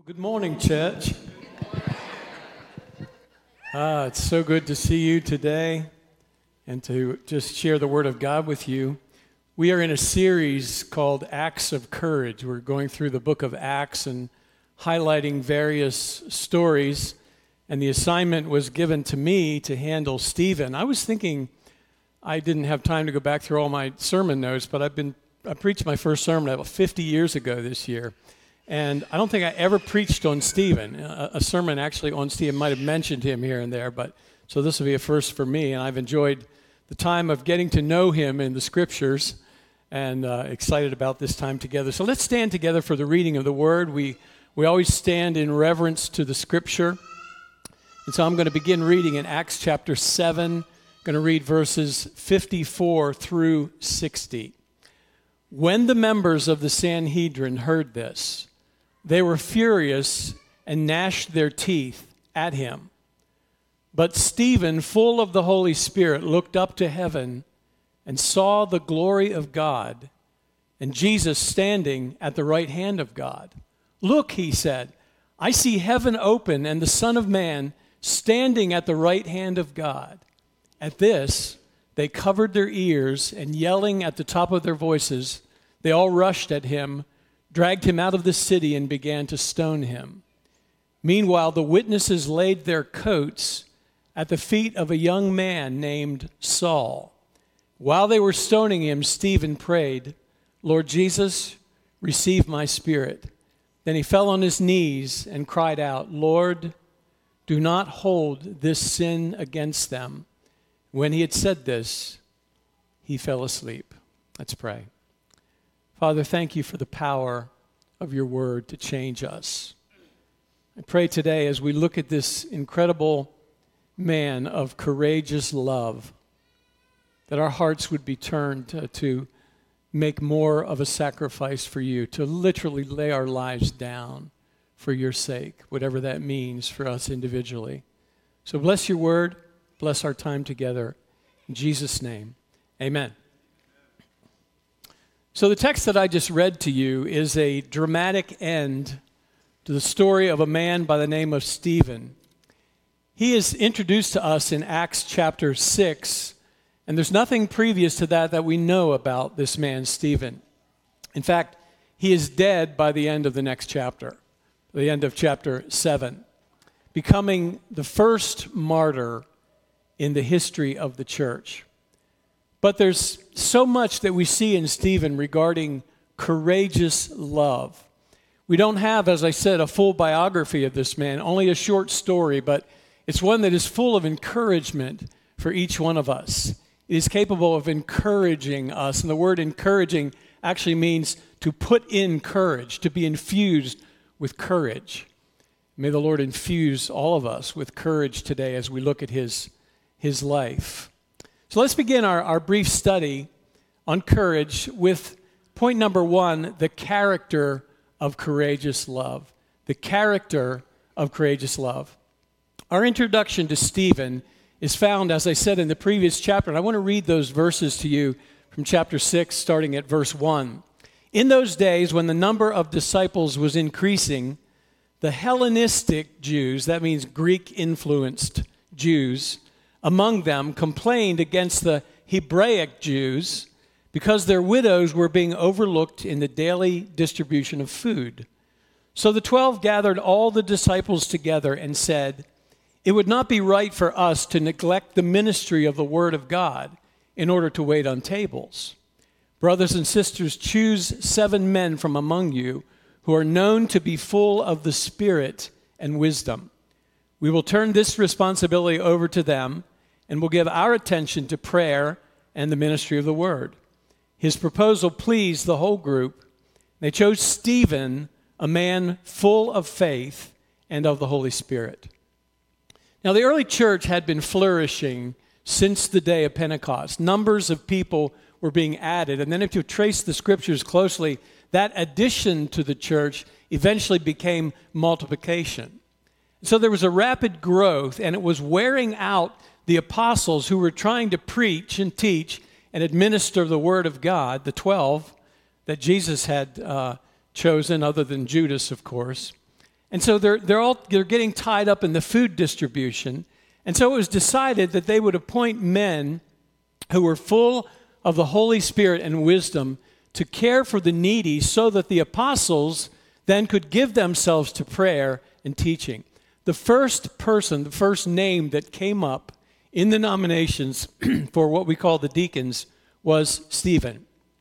Good morning, church. It's so good to see you today and to just share the Word of God with you. We are in a series called Acts of Courage. We're going through the book of Acts and highlighting various stories, and the assignment was given to me to handle Stephen. I was thinking I didn't have time to go back through all my sermon notes, but I preached my first sermon about 50 years ago this year. And I don't think I ever preached on Stephen. A sermon actually on Stephen might have mentioned him here and there, but so this will be a first for me. And I've enjoyed the time of getting to know him in the Scriptures and excited about this time together. So let's stand together for the reading of the Word. We always stand in reverence to the Scripture. And so I'm going to begin reading in Acts chapter 7. I'm going to read verses 54 through 60. When the members of the Sanhedrin heard this, they were furious and gnashed their teeth at him. But Stephen, full of the Holy Spirit, looked up to heaven and saw the glory of God and Jesus standing at the right hand of God. "Look," he said, "I see heaven open and the Son of Man standing at the right hand of God." At this, they covered their ears and yelling at the top of their voices, they all rushed at him, dragged him out of the city, and began to stone him. Meanwhile, the witnesses laid their coats at the feet of a young man named Saul. While they were stoning him, Stephen prayed, "Lord Jesus, receive my spirit." Then he fell on his knees and cried out, "Lord, do not hold this sin against them." When he had said this, he fell asleep. Let's pray. Father, thank you for the power of your word to change us. I pray today as we look at this incredible man of courageous love, that our hearts would be turned to make more of a sacrifice for you, to literally lay our lives down for your sake, whatever that means for us individually. So bless your word, bless our time together. In Jesus' name, amen. So the text that I just read to you is a dramatic end to the story of a man by the name of Stephen. He is introduced to us in Acts chapter 6, and there's nothing previous to that we know about this man, Stephen. In fact, he is dead by the end of the next chapter, the end of chapter 7, becoming the first martyr in the history of the church. But there's so much that we see in Stephen regarding courageous love. We don't have, as I said, a full biography of this man, only a short story, but it's one that is full of encouragement for each one of us. It is capable of encouraging us, and the word encouraging actually means to put in courage, to be infused with courage. May the Lord infuse all of us with courage today as we look at his life. So let's begin our brief study on courage with point number 1, the character of courageous love. The character of courageous love. Our introduction to Stephen is found, as I said, in the previous chapter, and I want to read those verses to you from chapter 6, starting at verse 1. "In those days, when the number of disciples was increasing, the Hellenistic Jews," that means Greek-influenced Jews, "among them complained against the Hebraic Jews because their widows were being overlooked in the daily distribution of food. So the 12 gathered all the disciples together and said, 'It would not be right for us to neglect the ministry of the Word of God in order to wait on tables. Brothers and sisters, choose 7 men from among you who are known to be full of the Spirit and wisdom. We will turn this responsibility over to them, and will give our attention to prayer and the ministry of the word.' His proposal pleased the whole group. They chose Stephen, a man full of faith and of the Holy Spirit." Now, the early church had been flourishing since the day of Pentecost. Numbers of people were being added, and then if you trace the scriptures closely, that addition to the church eventually became multiplication. So there was a rapid growth, and it was wearing out the apostles who were trying to preach and teach and administer the word of God, the 12 that Jesus had chosen, other than Judas, of course. And so they're getting tied up in the food distribution. And so it was decided that they would appoint men who were full of the Holy Spirit and wisdom to care for the needy so that the apostles then could give themselves to prayer and teaching. The first person, the first name that came up in the nominations for what we call the deacons was Stephen.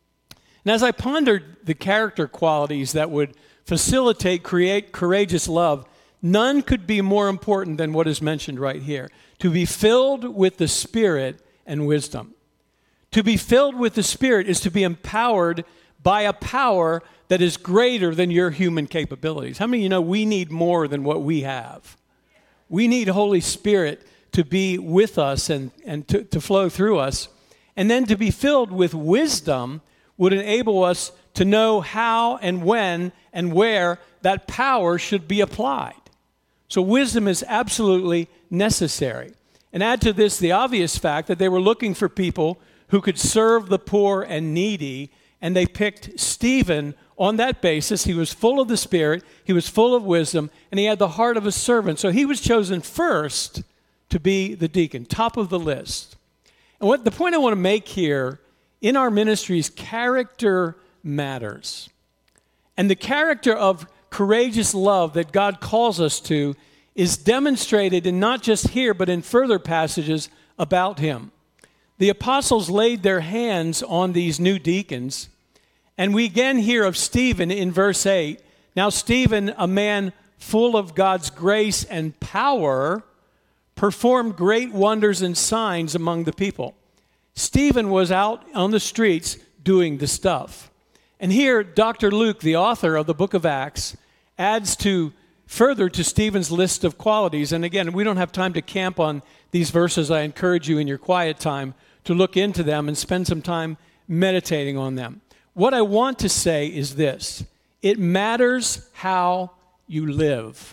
And as I pondered the character qualities that would facilitate, create courageous love, none could be more important than what is mentioned right here. To be filled with the Spirit and wisdom. To be filled with the Spirit is to be empowered by a power that is greater than your human capabilities. How many of you know we need more than what we have? We need Holy Spirit to be with us and to flow through us. And then to be filled with wisdom would enable us to know how and when and where that power should be applied. So wisdom is absolutely necessary. And add to this the obvious fact that they were looking for people who could serve the poor and needy, and they picked Stephen on that basis. He was full of the Spirit, he was full of wisdom, and he had the heart of a servant. So he was chosen first to be the deacon, top of the list. And the point I want to make here in our ministries, character matters. And the character of courageous love that God calls us to is demonstrated in not just here, but in further passages about him. The apostles laid their hands on these new deacons, and we again hear of Stephen in verse 8. Now Stephen, a man full of God's grace and power, performed great wonders and signs among the people. Stephen was out on the streets doing the stuff. And here, Dr. Luke, the author of the book of Acts, adds further to Stephen's list of qualities. And again, we don't have time to camp on these verses. I encourage you in your quiet time to look into them and spend some time meditating on them. What I want to say is this: it matters how you live.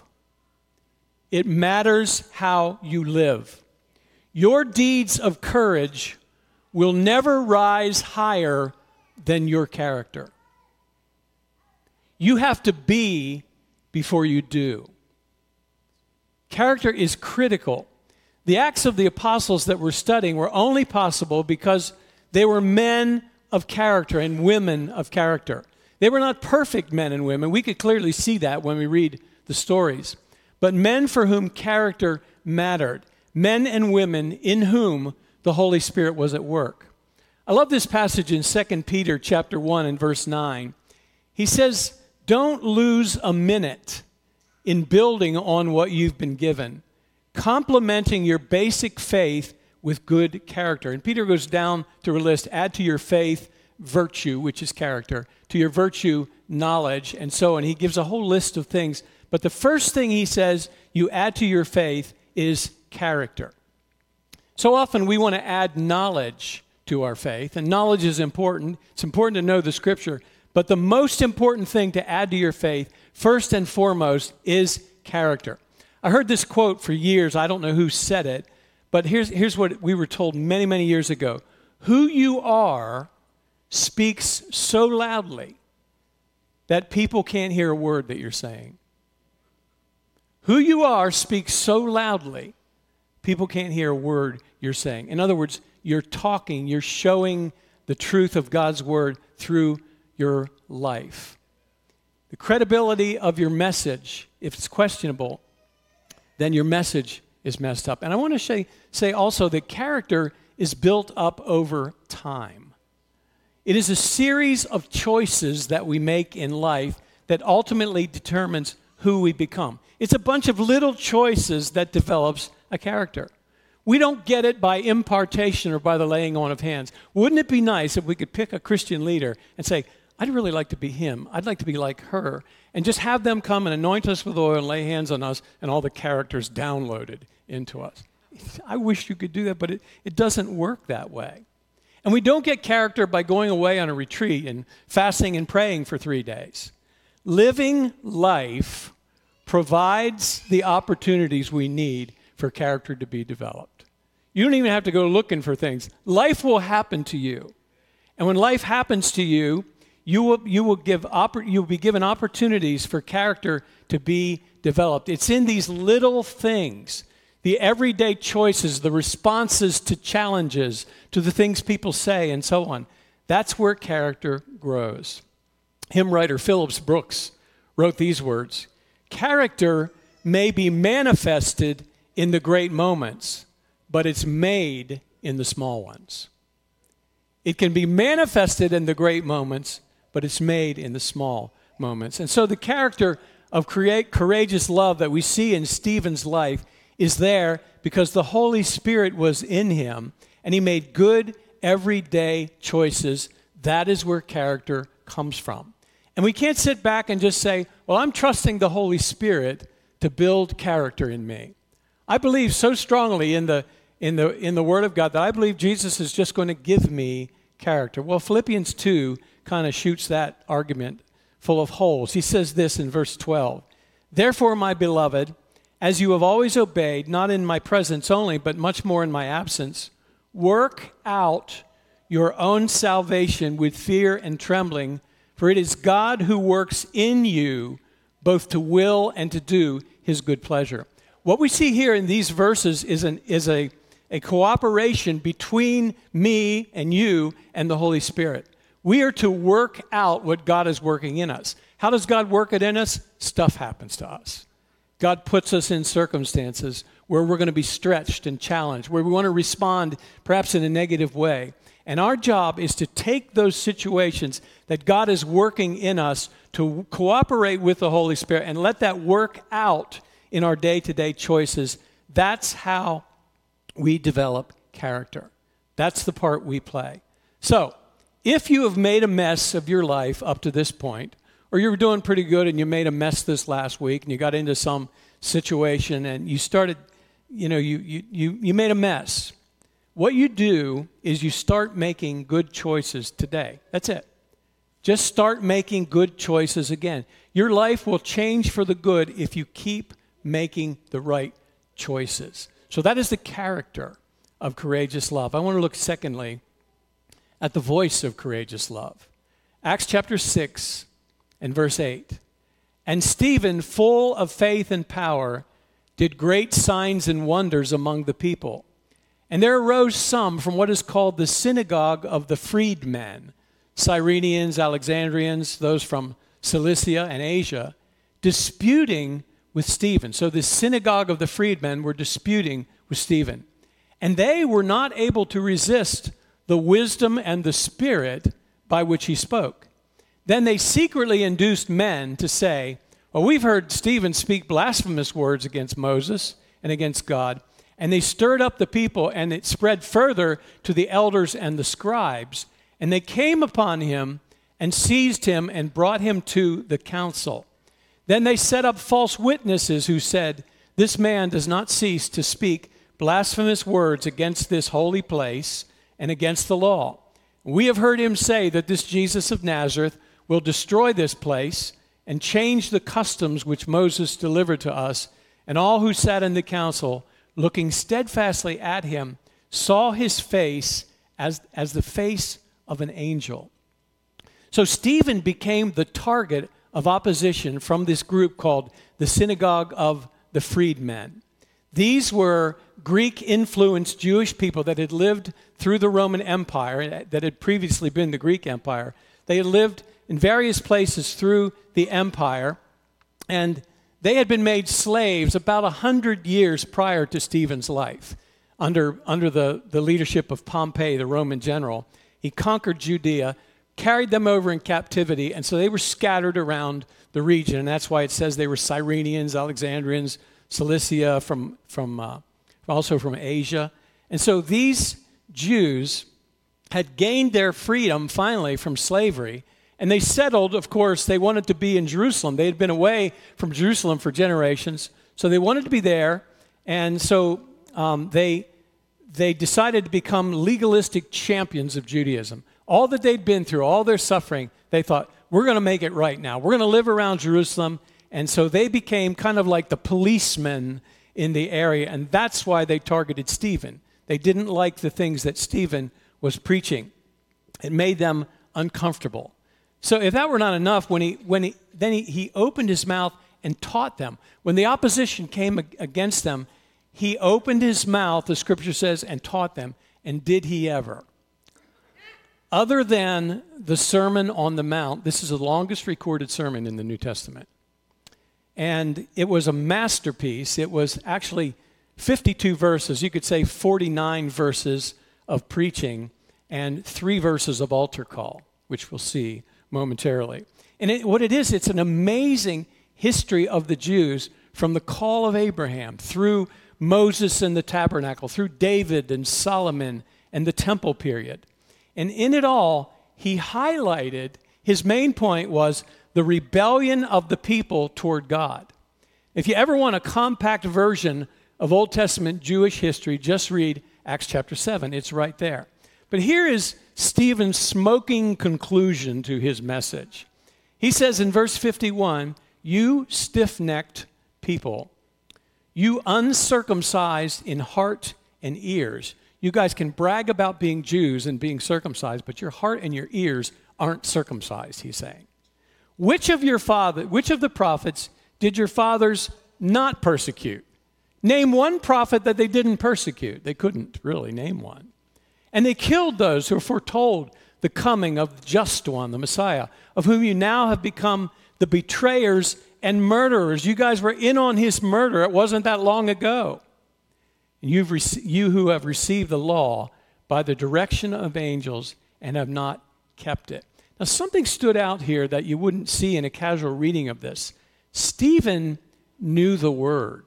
It matters how you live. Your deeds of courage will never rise higher than your character. You have to be before you do. Character is critical. The Acts of the Apostles that we're studying were only possible because they were men of character and women of character. They were not perfect men and women. We could clearly see that when we read the stories. But men for whom character mattered. Men and women in whom the Holy Spirit was at work. I love this passage in 2 Peter chapter 1 and verse 9. He says, don't lose a minute in building on what you've been given, complementing your basic faith with good character. And Peter goes down to a list: add to your faith virtue, which is character, to your virtue knowledge, and so on. He gives a whole list of things. But the first thing he says you add to your faith is character. So often we want to add knowledge to our faith, and knowledge is important. It's important to know the Scripture. But the most important thing to add to your faith, first and foremost, is character. I heard this quote for years. I don't know who said it, but here's what we were told many, many years ago. Who you are speaks so loudly that people can't hear a word that you're saying. Who you are speaks so loudly, people can't hear a word you're saying. In other words, you're talking, you're showing the truth of God's word through your life. The credibility of your message, if it's questionable, then your message is messed up. And I want to say also that character is built up over time. It is a series of choices that we make in life that ultimately determines who we become. It's a bunch of little choices that develops a character. We don't get it by impartation or by the laying on of hands. Wouldn't it be nice if we could pick a Christian leader and say, I'd really like to be him. I'd like to be like her. And just have them come and anoint us with oil and lay hands on us and all the characters downloaded into us. I wish you could do that, but it doesn't work that way. And we don't get character by going away on a retreat and fasting and praying for 3 days. Living life provides the opportunities we need for character to be developed. You don't even have to go looking for things. Life will happen to you. And when life happens to you, you will be given opportunities for character to be developed. It's in these little things, the everyday choices, the responses to challenges, to the things people say, and so on. That's where character grows. Hymn writer Phillips Brooks wrote these words: "Character may be manifested in the great moments, but it's made in the small ones." It can be manifested in the great moments, but it's made in the small moments. And so the character of courageous love that we see in Stephen's life is there because the Holy Spirit was in him, and he made good, everyday choices. That is where character comes from. And we can't sit back and just say, well, I'm trusting the Holy Spirit to build character in me. I believe so strongly in the Word of God that I believe Jesus is just going to give me character. Well, Philippians 2 kind of shoots that argument full of holes. He says this in verse 12: "Therefore, my beloved, as you have always obeyed, not in my presence only, but much more in my absence, work out your own salvation with fear and trembling, for it is God who works in you both to will and to do his good pleasure." What we see here in these verses is a cooperation between me and you and the Holy Spirit. We are to work out what God is working in us. How does God work it in us? Stuff happens to us. God puts us in circumstances where we're going to be stretched and challenged, where we want to respond perhaps in a negative way. And our job is to take those situations that God is working in us to cooperate with the Holy Spirit and let that work out in our day-to-day choices. That's how we develop character. That's the part we play. So, if you have made a mess of your life up to this point, or you were doing pretty good and you made a mess this last week and you got into some situation and you started, you made a mess. What you do is you start making good choices today. That's it. Just start making good choices again. Your life will change for the good if you keep making the right choices. So that is the character of courageous love. I want to look secondly at the voice of courageous love. Acts chapter 6 and verse 8. "And Stephen, full of faith and power, did great signs and wonders among the people. And there arose some from what is called the synagogue of the freedmen, Cyrenians, Alexandrians, those from Cilicia and Asia, disputing with Stephen." So the synagogue of the freedmen were disputing with Stephen. "And they were not able to resist the wisdom and the spirit by which he spoke. Then they secretly induced men to say, 'Well, we've heard Stephen speak blasphemous words against Moses and against God.' And they stirred up the people, and it spread further to the elders and the scribes. And they came upon him and seized him and brought him to the council. Then they set up false witnesses who said, 'This man does not cease to speak blasphemous words against this holy place and against the law. We have heard him say that this Jesus of Nazareth will destroy this place and change the customs which Moses delivered to us.' And all who sat in the council, looking steadfastly at him, saw his face as the face of an angel." So Stephen became the target of opposition from this group called the Synagogue of the Freedmen. These were Greek-influenced Jewish people that had lived through the Roman Empire, that had previously been the Greek Empire. They had lived in various places through the empire, and they had been made slaves about 100 years prior to Stephen's life under the leadership of Pompey, the Roman general. He conquered Judea, carried them over in captivity, and so they were scattered around the region, and that's why it says they were Cyrenians, Alexandrians, Cilicia, also from Asia. And so these Jews had gained their freedom finally from slavery, and they settled, of course, they wanted to be in Jerusalem. They had been away from Jerusalem for generations, so they wanted to be there, and so they decided to become legalistic champions of Judaism. All that they'd been through, all their suffering, they thought, we're going to make it right now. We're going to live around Jerusalem. And so they became kind of like the policemen in the area, and that's why they targeted Stephen. They didn't like the things that Stephen was preaching. It made them uncomfortable. So if that were not enough, he opened his mouth and taught them. When the opposition came against them, he opened his mouth, the scripture says, and taught them. And did he ever? Other than the Sermon on the Mount, this is the longest recorded sermon in the New Testament. And it was a masterpiece. It was actually 52 verses. You could say 49 verses of preaching and 3 verses of altar call, which we'll see momentarily. And what it is, it's an amazing history of the Jews from the call of Abraham through Moses and the tabernacle, through David and Solomon and the temple period. And in it all, he highlighted, his main point was the rebellion of the people toward God. If you ever want a compact version of Old Testament Jewish history, just read Acts chapter 7. It's right there. But here is Stephen's smoking conclusion to his message. He says in verse 51, "You stiff-necked people, you uncircumcised in heart and ears." You guys can brag about being Jews and being circumcised, but your heart and your ears aren't circumcised, he's saying. Which of the prophets did your fathers not persecute? Name one prophet that they didn't persecute. They couldn't really name one. And they killed those who foretold the coming of the just one, the Messiah, of whom you now have become the betrayers and murderers. You guys were in on his murder. It wasn't that long ago. And you who have received the law by the direction of angels and have not kept it. Now, something stood out here that you wouldn't see in a casual reading of this. Stephen knew the word.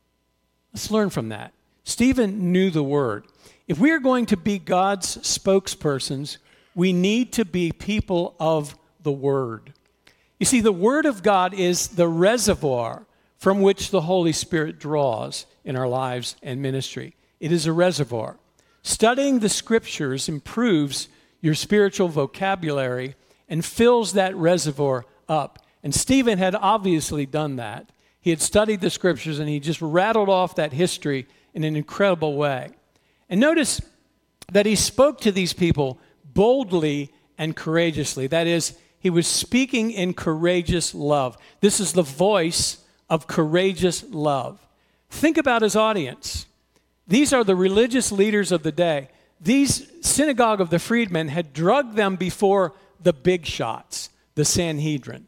Let's learn from that. Stephen knew the word. If we are going to be God's spokespersons, we need to be people of the word. You see, the word of God is the reservoir from which the Holy Spirit draws in our lives and ministry. It is a reservoir. Studying the scriptures improves your spiritual vocabulary and fills that reservoir up. And Stephen had obviously done that. He had studied the scriptures and he just rattled off that history in an incredible way. And notice that he spoke to these people boldly and courageously. That is, he was speaking in courageous love. This is the voice of courageous love. Think about his audience. These are the religious leaders of the day. These synagogue of the freedmen had drugged them before the big shots, the Sanhedrin.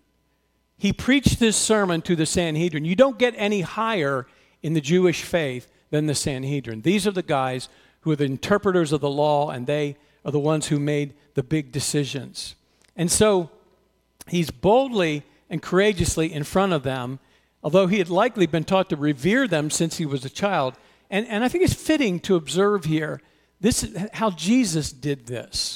He preached this sermon to the Sanhedrin. You don't get any higher in the Jewish faith than the Sanhedrin. These are the guys who are the interpreters of the law, and they are the ones who made the big decisions. And so he's boldly and courageously in front of them, although he had likely been taught to revere them since he was a child. And I think it's fitting to observe here, this is how Jesus did this.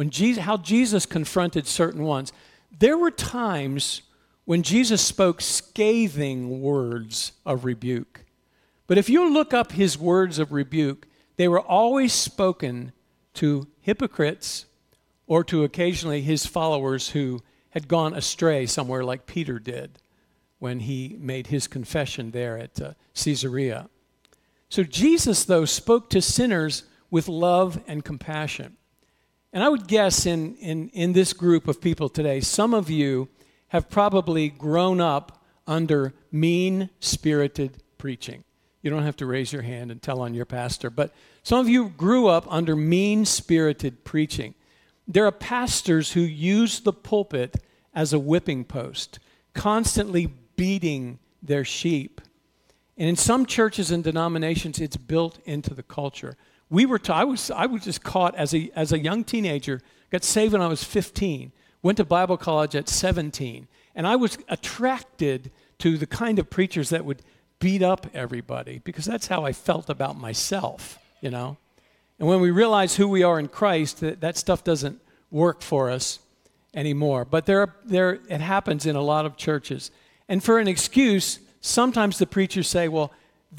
How Jesus confronted certain ones. There were times when Jesus spoke scathing words of rebuke. But if you look up his words of rebuke, they were always spoken to hypocrites or to occasionally his followers who had gone astray somewhere like Peter did when he made his confession there at Caesarea. So Jesus, though, spoke to sinners with love and compassion. And I would guess in this group of people today, some of you have probably grown up under mean-spirited preaching. You don't have to raise your hand and tell on your pastor, but some of you grew up under mean-spirited preaching. There are pastors who use the pulpit as a whipping post, constantly beating their sheep. And in some churches and denominations, it's built into the culture. I was just caught as a young teenager, got saved when I was 15, went to Bible college at 17, and I was attracted to the kind of preachers that would beat up everybody because that's how I felt about myself, you know. And when we realize who we are in Christ, that stuff doesn't work for us anymore. But it happens in a lot of churches. And for an excuse, sometimes the preachers say, well,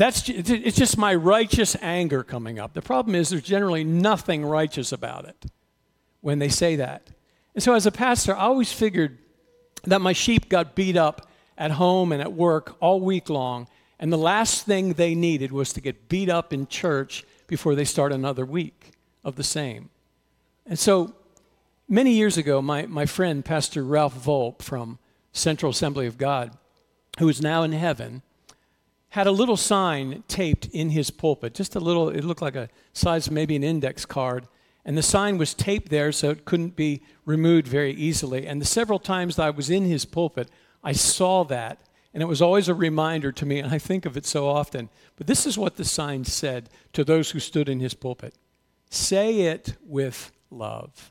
it's just my righteous anger coming up. The problem is there's generally nothing righteous about it when they say that. And so as a pastor, I always figured that my sheep got beat up at home and at work all week long, and the last thing they needed was to get beat up in church before they start another week of the same. And so Many years ago, my friend, Pastor Ralph Volpe from Central Assembly of God, who is now in heaven, had a little sign taped in his pulpit, just a little, it looked like a size of maybe an index card, and the sign was taped there so it couldn't be removed very easily. And the several times that I was in his pulpit, I saw that, and it was always a reminder to me, and I think of it so often. But this is what the sign said to those who stood in his pulpit. Say it with love.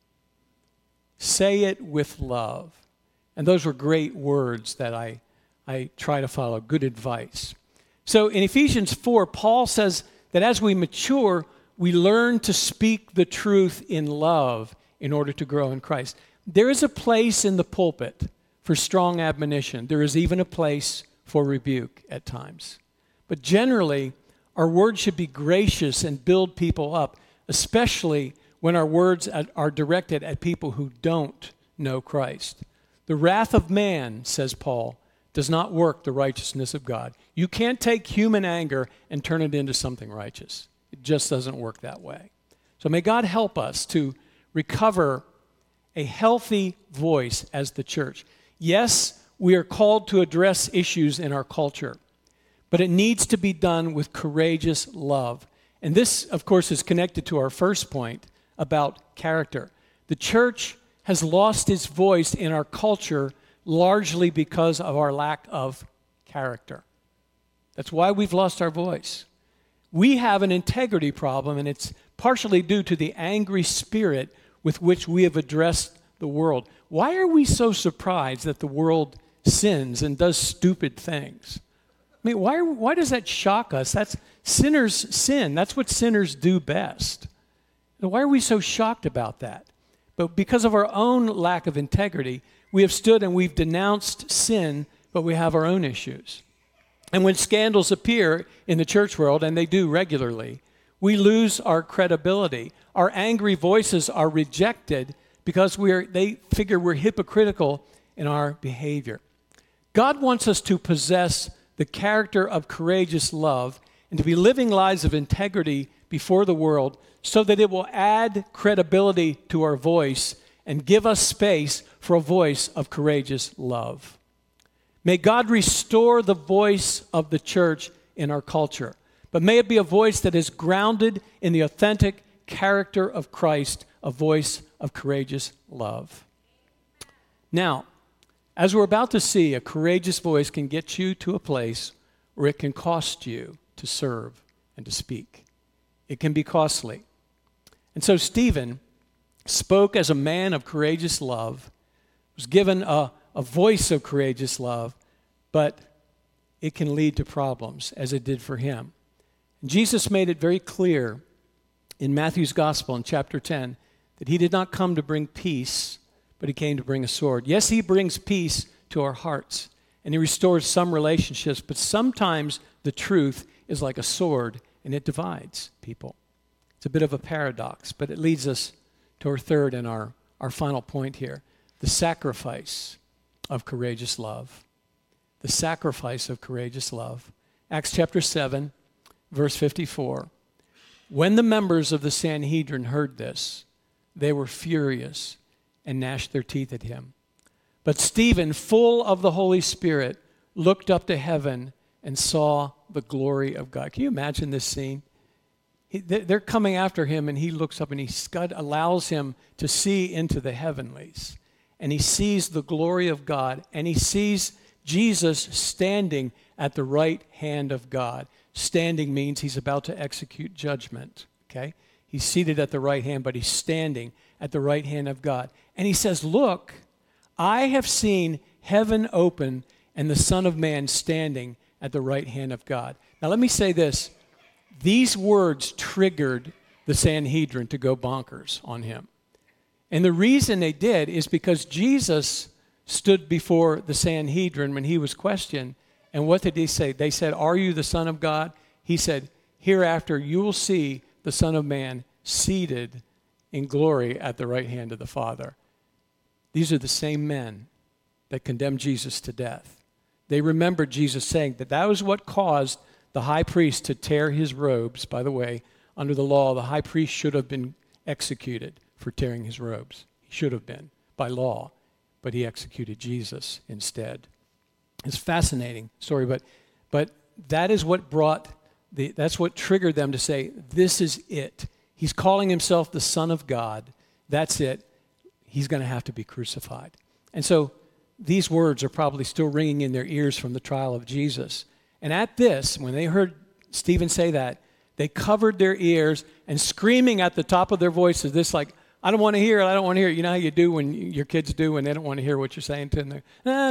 Say it with love. And those were great words that I try to follow, good advice. So in Ephesians 4, Paul says that as we mature, we learn to speak the truth in love in order to grow in Christ. There is a place in the pulpit for strong admonition. There is even a place for rebuke at times. But generally, our words should be gracious and build people up, especially when our words are directed at people who don't know Christ. The wrath of man, says Paul, does not work the righteousness of God. You can't take human anger and turn it into something righteous. It just doesn't work that way. So may God help us to recover a healthy voice as the church. Yes, we are called to address issues in our culture, but it needs to be done with courageous love. And this, of course, is connected to our first point about character. The church has lost its voice in our culture largely because of our lack of character. That's why we've lost our voice. We have an integrity problem, and it's partially due to the angry spirit with which we have addressed the world. Why are we so surprised that the world sins and does stupid things? I mean, why does that shock us? That's sinners sin. That's what sinners do best. And why are we so shocked about that? But because of our own lack of integrity, we have stood and we've denounced sin, but we have our own issues. And when scandals appear in the church world, and they do regularly, we lose our credibility. Our angry voices are rejected because they figure we're hypocritical in our behavior. God wants us to possess the character of courageous love and to be living lives of integrity before the world so that it will add credibility to our voice and give us space for a voice of courageous love. May God restore the voice of the church in our culture, but may it be a voice that is grounded in the authentic character of Christ, a voice of courageous love. Now, as we're about to see, a courageous voice can get you to a place where it can cost you to serve and to speak. It can be costly. And so Stephen spoke as a man of courageous love, was given a voice of courageous love, but it can lead to problems, as it did for him. And Jesus made it very clear in Matthew's Gospel in chapter 10 that he did not come to bring peace, but he came to bring a sword. Yes, he brings peace to our hearts, and he restores some relationships, but sometimes the truth is like a sword, and it divides people. It's a bit of a paradox, but it leads us to our third and our final point here, the sacrifice of courageous love. The sacrifice of courageous love. Acts chapter 7, verse 54. When the members of the Sanhedrin heard this, they were furious and gnashed their teeth at him. But Stephen, full of the Holy Spirit, looked up to heaven and saw the glory of God. Can you imagine this scene? They're coming after him, and he looks up, and God allows him to see into the heavenlies. And he sees the glory of God, and he sees Jesus standing at the right hand of God. Standing means he's about to execute judgment, okay? He's seated at the right hand, but he's standing at the right hand of God. And he says, look, I have seen heaven open and the Son of Man standing at the right hand of God. Now let me say this. These words triggered the Sanhedrin to go bonkers on him. And the reason they did is because Jesus stood before the Sanhedrin when he was questioned. And what did he say? They said, are you the Son of God? He said, hereafter you will see the Son of Man seated in glory at the right hand of the Father. These are the same men that condemned Jesus to death. They remembered Jesus saying that was what caused the high priest to tear his robes. By the way, under the law, the high priest should have been executed for tearing his robes. He should have been by law, but he executed Jesus instead. It's a fascinating story, but that is what that's what triggered them to say, this is it. He's calling himself the Son of God. That's it. He's going to have to be crucified. And so these words are probably still ringing in their ears from the trial of Jesus. And at this, when they heard Stephen say that, they covered their ears and screaming at the top of their voices, this like, I don't want to hear it, I don't want to hear it. You know how you do when your kids do when they don't want to hear what you're saying to them?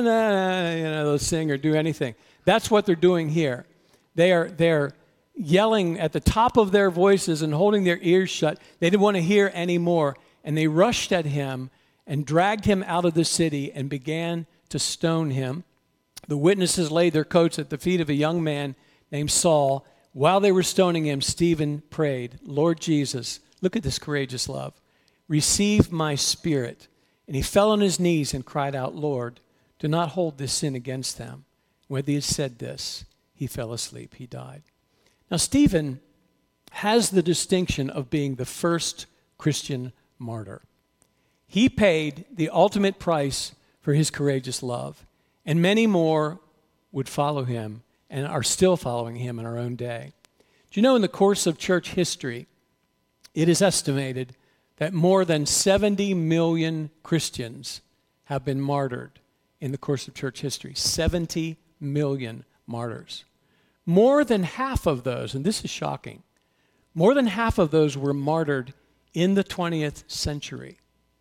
They'll sing or do anything. That's what they're doing here. They're yelling at the top of their voices and holding their ears shut. They didn't want to hear anymore. And they rushed at him and dragged him out of the city and began to stone him. The witnesses laid their coats at the feet of a young man named Saul. While they were stoning him, Stephen prayed, Lord Jesus, look at this courageous love. Receive my spirit. And he fell on his knees and cried out, Lord, do not hold this sin against them. When he had said this, he fell asleep. He died. Now, Stephen has the distinction of being the first Christian martyr. He paid the ultimate price for his courageous love, and many more would follow him and are still following him in our own day. Do you know, in the course of church history, it is estimated that more than 70 million Christians have been martyred in the course of church history. 70 million martyrs. More than half of those, and this is shocking, more than half of those were martyred in the 20th century.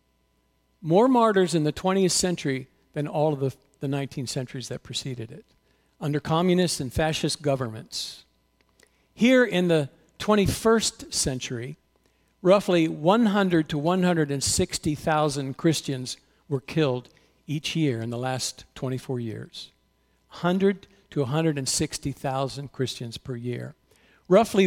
More martyrs in the 20th century than all of the 19 centuries that preceded it, under communist and fascist governments. Here in the 21st century, roughly 100 to 160,000 Christians were killed each year in the last 24 years. 100 to 160,000 Christians per year. Roughly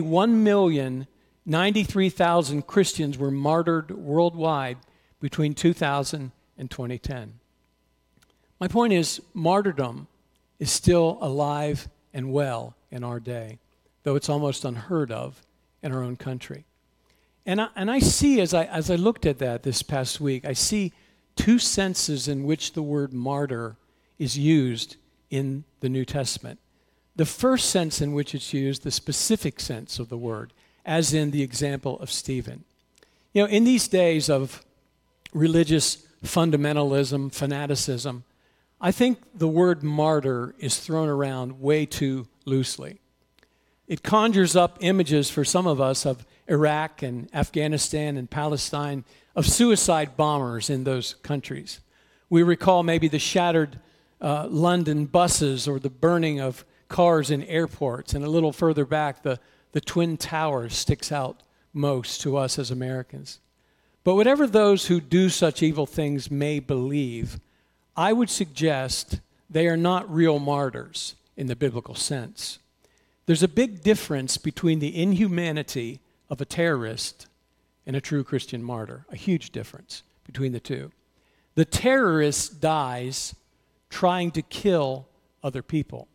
1,093,000 Christians were martyred worldwide between 2000 and 2010. My point is, martyrdom is still alive and well in our day, though it's almost unheard of in our own country. And I see, as I looked at that this past week, I see two senses in which the word martyr is used in the New Testament. The first sense in which it's used, the specific sense of the word, as in the example of Stephen. You know, in these days of religious fundamentalism, fanaticism, I think the word martyr is thrown around way too loosely. It conjures up images for some of us of Iraq and Afghanistan and Palestine, of suicide bombers in those countries. We recall maybe the shattered London buses or the burning of cars in airports, and a little further back, the Twin Towers sticks out most to us as Americans. But whatever those who do such evil things may believe, I would suggest they are not real martyrs in the biblical sense. There's a big difference between the inhumanity of a terrorist and a true Christian martyr, a huge difference between the two. The terrorist dies trying to kill other people.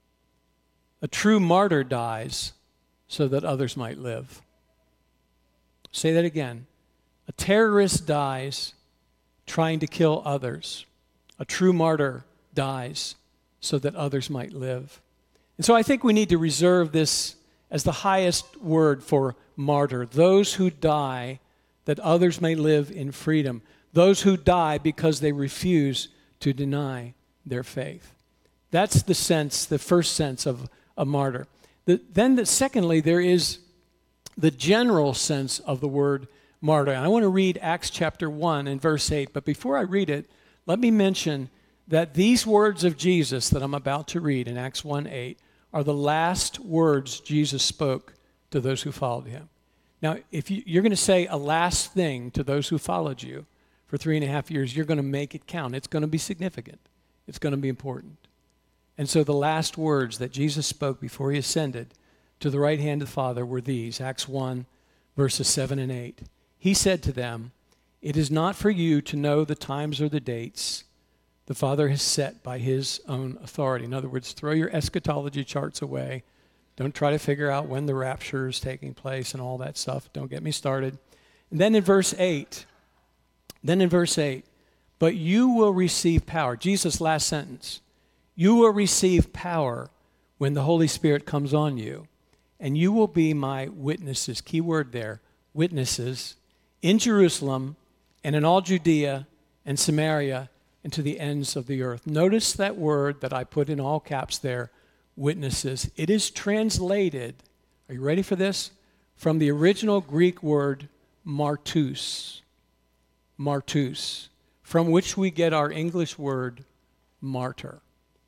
A true martyr dies so that others might live. Say that again. A terrorist dies trying to kill others. A true martyr dies so that others might live. And so I think we need to reserve this as the highest word for martyr. Those who die that others may live in freedom. Those who die because they refuse to deny their faith. That's the sense, the first sense of a martyr. Secondly, there is the general sense of the word martyr. And I want to read Acts chapter 1 and verse 8. But before I read it, let me mention that these words of Jesus that I'm about to read in Acts 1:8 are the last words Jesus spoke to those who followed him. Now, if you're going to say a last thing to those who followed you for 3.5 years, you're going to make it count. It's going to be significant. It's going to be important. And so the last words that Jesus spoke before he ascended to the right hand of the Father were these, Acts 1, verses 7 and 8. He said to them, "It is not for you to know the times or the dates the Father has set by his own authority." In other words, throw your eschatology charts away. Don't try to figure out when the rapture is taking place and all that stuff. Don't get me started. And then in verse 8, Then in verse 8, but you will receive power. Jesus' last sentence. You will receive power when the Holy Spirit comes on you, and you will be my witnesses, key word there, witnesses, in Jerusalem and in all Judea and Samaria and to the ends of the earth. Notice that word that I put in all caps there, witnesses. It is translated, are you ready for this? From the original Greek word martus, martus, from which we get our English word martyr.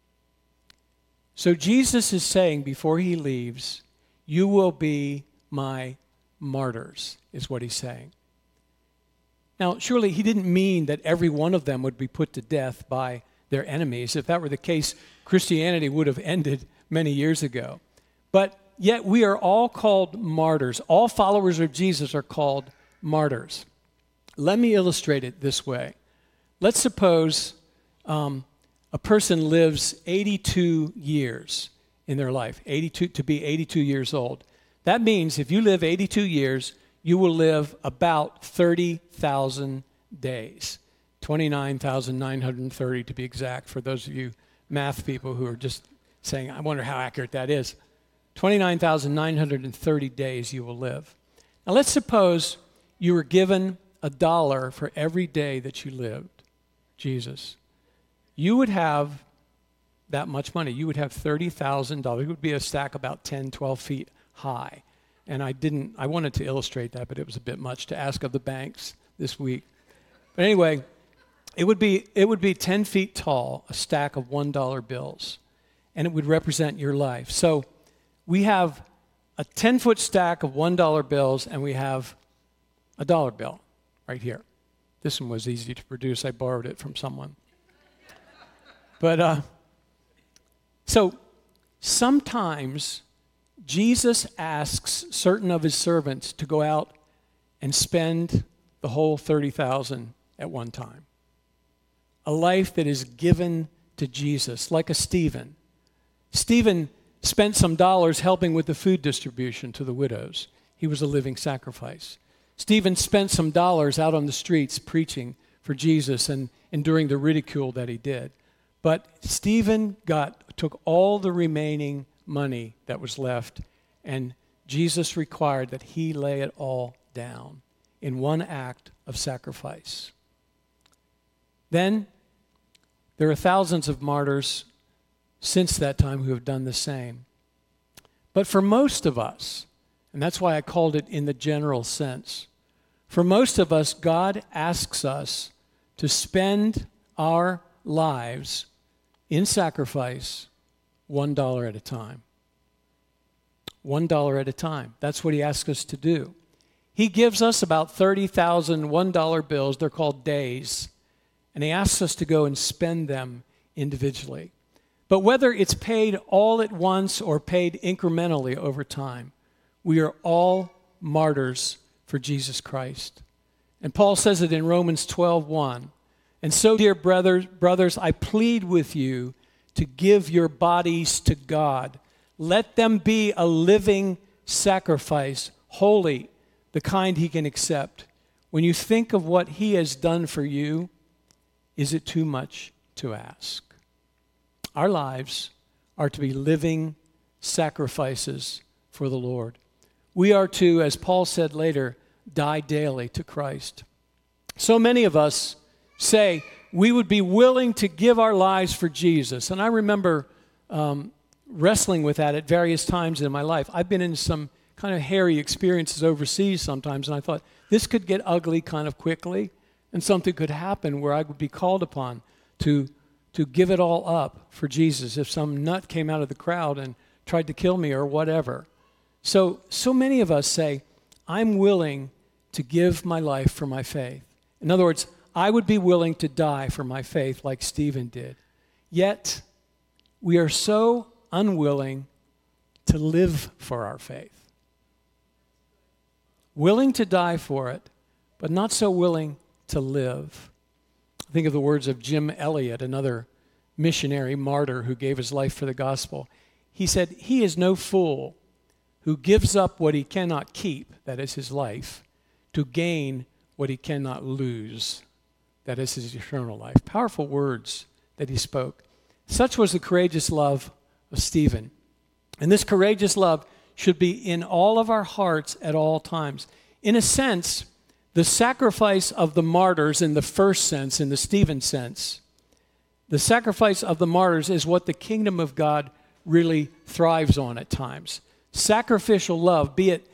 So Jesus is saying before he leaves, you will be my martyrs, is what he's saying. Now, surely he didn't mean that every one of them would be put to death by their enemies. If that were the case, Christianity would have ended many years ago. But yet we are all called martyrs. All followers of Jesus are called martyrs. Let me illustrate it this way. Let's suppose a person lives 82 years in their life, to be 82 years old. That means if you live 82 years, you will live about 30,000 days, 29,930 to be exact, for those of you math people who are just saying, I wonder how accurate that is. 29,930 days you will live. Now let's suppose you were given $1 for every day that you lived, Jesus. You would have that much money. You would have $30,000. It would be a stack about 10, 12 feet high. And I wanted to illustrate that, but it was a bit much to ask of the banks this week. But anyway, it would be 10 feet tall, a stack of $1 bills, and it would represent your life. So we have a 10-foot stack of $1 bills, and we have a dollar bill right here. This one was easy to produce. I borrowed it from someone. But so sometimes Jesus asks certain of his servants to go out and spend the whole 30,000 at one time. A life that is given to Jesus, like a Stephen. Stephen spent some dollars helping with the food distribution to the widows. He was a living sacrifice. Stephen spent some dollars out on the streets preaching for Jesus and enduring the ridicule that he did. But Stephen took all the remaining money that was left, and Jesus required that he lay it all down in one act of sacrifice. Then there are thousands of martyrs since that time who have done the same. But for most of us, and that's why I called it in the general sense, for most of us, God asks us to spend our lives in sacrifice $1 at a time. $1 at a time. That's what he asks us to do. He gives us about 30,000 $1 bills. They're called days. And he asks us to go and spend them individually. But whether it's paid all at once or paid incrementally over time, we are all martyrs for Jesus Christ. And Paul says it in Romans 12:1. And so, dear brothers, I plead with you to give your bodies to God. Let them be a living sacrifice, holy, the kind he can accept. When you think of what he has done for you, is it too much to ask? Our lives are to be living sacrifices for the Lord. We are to, as Paul said later, die daily to Christ. So many of us say we would be willing to give our lives for Jesus. And I remember wrestling with that at various times in my life. I've been in some kind of hairy experiences overseas sometimes, and I thought this could get ugly kind of quickly, and something could happen where I would be called upon to give it all up for Jesus if some nut came out of the crowd and tried to kill me or whatever. So many of us say, I'm willing to give my life for my faith. In other words, I would be willing to die for my faith like Stephen did. Yet, we are so unwilling to live for our faith. Willing to die for it, but not so willing to live. Think of the words of Jim Elliot, another missionary martyr who gave his life for the gospel. He said, he is no fool who gives up what he cannot keep, that is his life, to gain what he cannot lose, that is his eternal life. Powerful words that he spoke. Such was the courageous love of Stephen. And this courageous love should be in all of our hearts at all times. In a sense, the sacrifice of the martyrs in the first sense, in the Stephen sense, the sacrifice of the martyrs is what the kingdom of God really thrives on at times. Sacrificial love, be it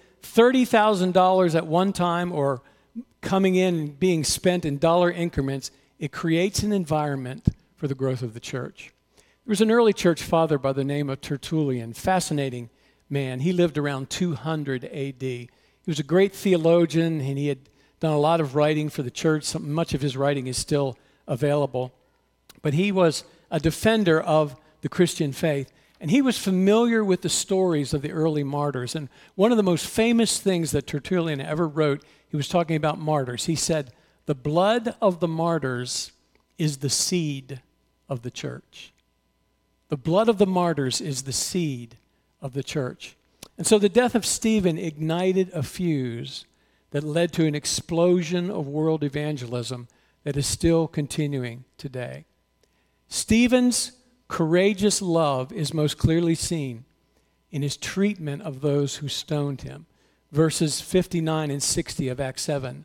$30,000 at one time or coming in and being spent in dollar increments, it creates an environment for the growth of the church. There was an early church father by the name of Tertullian, fascinating man. He lived around 200 A.D. He was a great theologian, and he had done a lot of writing for the church. Much of his writing is still available. But he was a defender of the Christian faith, and he was familiar with the stories of the early martyrs. And one of the most famous things that Tertullian ever wrote, he was talking about martyrs. He said, "The blood of the martyrs is the seed of the church." The blood of the martyrs is the seed of the church. And so the death of Stephen ignited a fuse that led to an explosion of world evangelism that is still continuing today. Stephen's courageous love is most clearly seen in his treatment of those who stoned him. Verses 59 and 60 of Acts 7.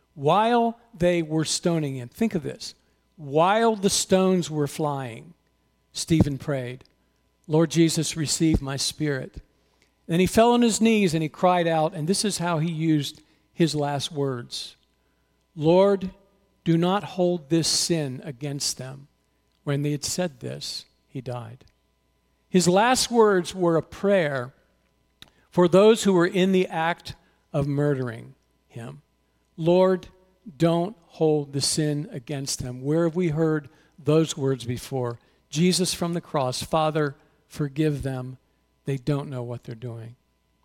While they were stoning him, think of this, while the stones were flying, Stephen prayed, "Lord Jesus, receive my spirit." Then he fell on his knees and he cried out, and this is how he used his last words. "Lord, do not hold this sin against them." When they had said this, he died. His last words were a prayer for those who were in the act of murdering him. Lord, don't hold the sin against them. Where have we heard those words before? Jesus from the cross, Father, forgive them. They don't know what they're doing.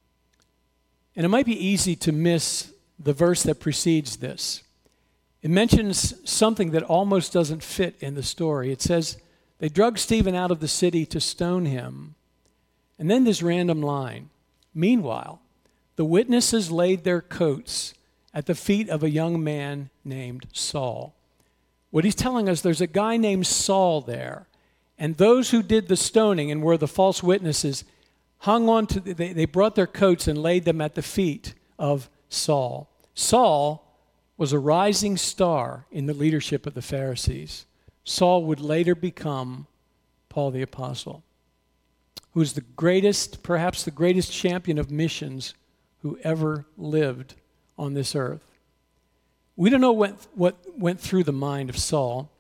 And it might be easy to miss the verse that precedes this. It mentions something that almost doesn't fit in the story. It says, they drug Stephen out of the city to stone him. And then this random line, meanwhile, the witnesses laid their coats at the feet of a young man named Saul. What he's telling us, there's a guy named Saul there. And those who did the stoning and were the false witnesses hung on to, they brought their coats and laid them at the feet of Saul. Saul was a rising star in the leadership of the Pharisees. Saul would later become Paul the Apostle, who was the greatest, perhaps the greatest champion of missions who ever lived on this earth. We don't know what went through the mind of Saul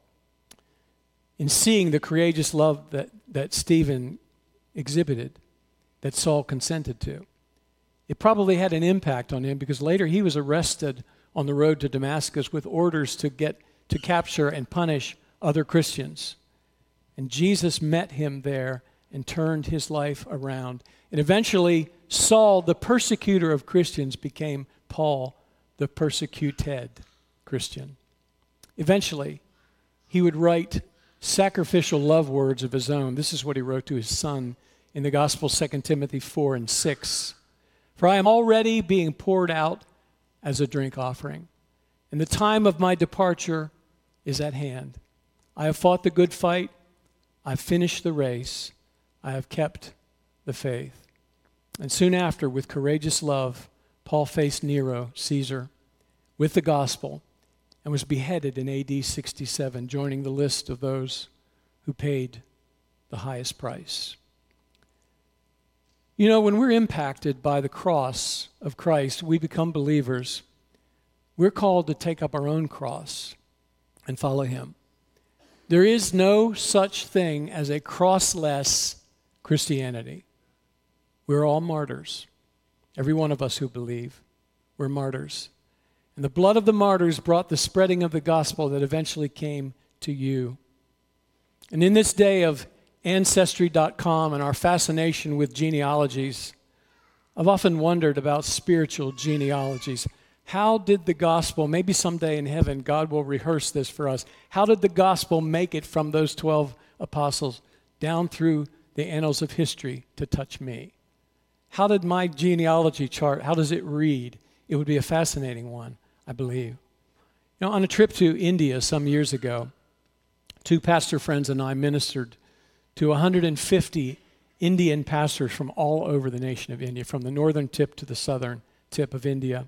in seeing the courageous love that Stephen exhibited, that Saul consented to. It probably had an impact on him because later he was arrested on the road to Damascus with orders to capture and punish other Christians. And Jesus met him there and turned his life around. And eventually, Saul, the persecutor of Christians, became Paul, the persecuted Christian. Eventually, he would write sacrificial love words of his own. This is what he wrote to his son in the Gospel, 2 Timothy 4 and 6. "For I am already being poured out as a drink offering, and the time of my departure is at hand. I have fought the good fight. I have finished the race. I have kept the faith." And soon after, with courageous love, Paul faced Nero, Caesar, with the gospel and was beheaded in AD 67, joining the list of those who paid the highest price. You know, when we're impacted by the cross of Christ, we become believers. We're called to take up our own cross and follow him. There is no such thing as a crossless Christianity. We're all martyrs. Every one of us who believe, we're martyrs. And the blood of the martyrs brought the spreading of the gospel that eventually came to you. And in this day of Ancestry.com and our fascination with genealogies, I've often wondered about spiritual genealogies. How did the gospel, maybe someday in heaven, God will rehearse this for us. How did the gospel make it from those 12 apostles down through the annals of history to touch me? How did my genealogy chart, how does it read? It would be a fascinating one, I believe. On a trip to India some years ago, two pastor friends and I ministered to 150 Indian pastors from all over the nation of India, from the northern tip to the southern tip of India.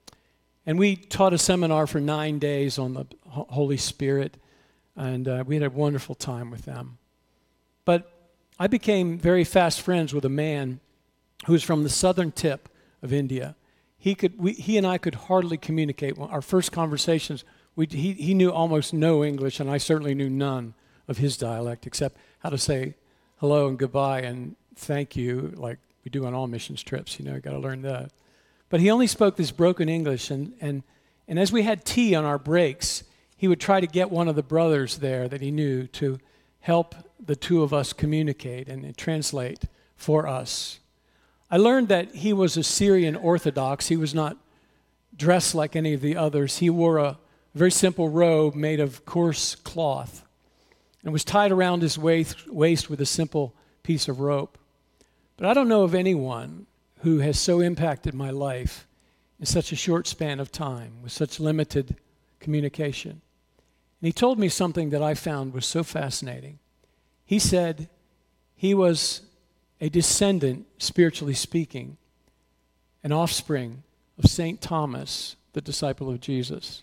And we taught a seminar for 9 days on the Holy Spirit, and we had a wonderful time with them. But I became very fast friends with a man who was from the southern tip of India. He and I could hardly communicate. Our first conversations, he knew almost no English, and I certainly knew none of his dialect, except how to say hello and goodbye and thank you, like we do on all missions trips. You got to learn that. But he only spoke this broken English, and as we had tea on our breaks, he would try to get one of the brothers there that he knew to help the two of us communicate and translate for us. I learned that he was a Syrian Orthodox. He was not dressed like any of the others. He wore a very simple robe made of coarse cloth and was tied around his waist with a simple piece of rope. But I don't know of anyone who has so impacted my life in such a short span of time with such limited communication. And he told me something that I found was so fascinating. He said he was a descendant, spiritually speaking, an offspring of St. Thomas, the disciple of Jesus.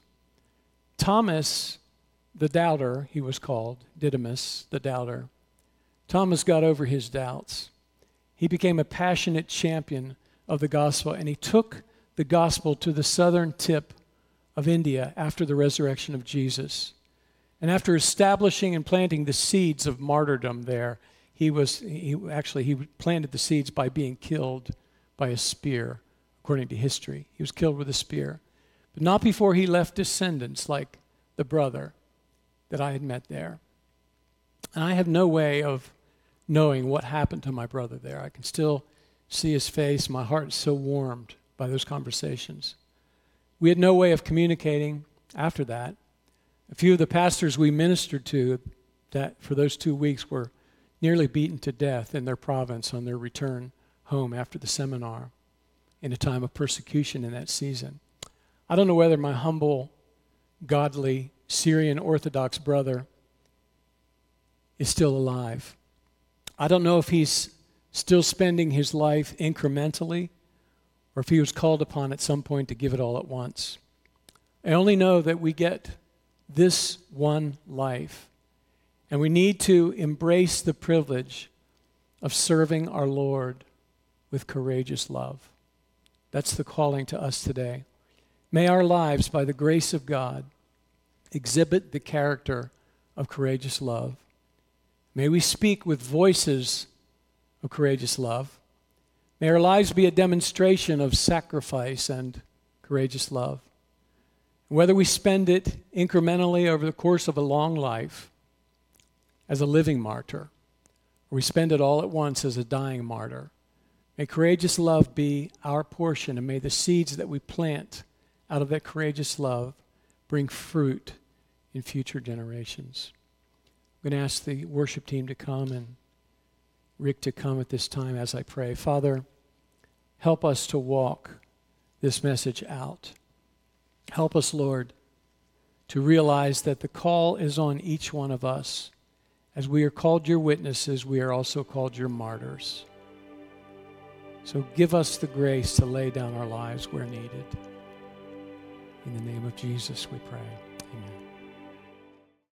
Thomas, the doubter, he was called, Didymus, the doubter. Thomas got over his doubts. He became a passionate champion of the gospel, and he took the gospel to the southern tip of India after the resurrection of Jesus. And after establishing and planting the seeds of martyrdom there, he planted the seeds by being killed by a spear, according to history. He was killed with a spear. But not before he left descendants like the brother that I had met there. And I have no way of knowing what happened to my brother there. I can still see his face. My heart is so warmed by those conversations. We had no way of communicating after that. A few of the pastors we ministered to that for those 2 weeks were nearly beaten to death in their province on their return home after the seminar in a time of persecution in that season. I don't know whether my humble, godly Syrian Orthodox brother is still alive. I don't know if he's still spending his life incrementally or if he was called upon at some point to give it all at once. I only know that we get this one life, and we need to embrace the privilege of serving our Lord with courageous love. That's the calling to us today. May our lives, by the grace of God, exhibit the character of courageous love. May we speak with voices of courageous love. May our lives be a demonstration of sacrifice and courageous love. Whether we spend it incrementally over the course of a long life as a living martyr, or we spend it all at once as a dying martyr, may courageous love be our portion, and may the seeds that we plant out of that courageous love bring fruit in future generations. I'm going to ask the worship team to come and Rick to come at this time as I pray. Father, help us to walk this message out. Help us, Lord, to realize that the call is on each one of us. As we are called your witnesses, we are also called your martyrs. So give us the grace to lay down our lives where needed. In the name of Jesus, we pray.